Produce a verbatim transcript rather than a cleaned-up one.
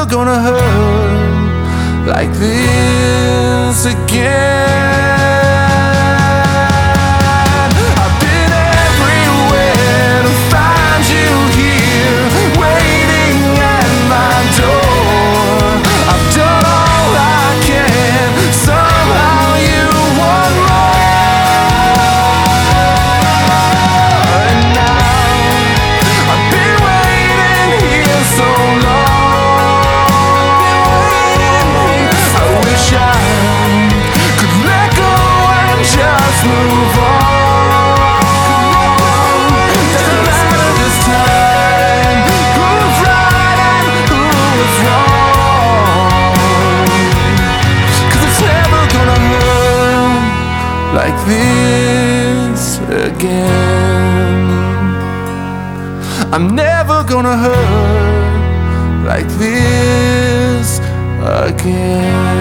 gonna hurt like this again. I've been everywhere to find you here, waiting at my door. I've done all I can, somehow you want more. And now I've been waiting here so long. I wish I could let go and just move on. Doesn't matter this time who's right and who is wrong, 'cause it's never gonna hurt like this again. I'm never gonna hurt like this again.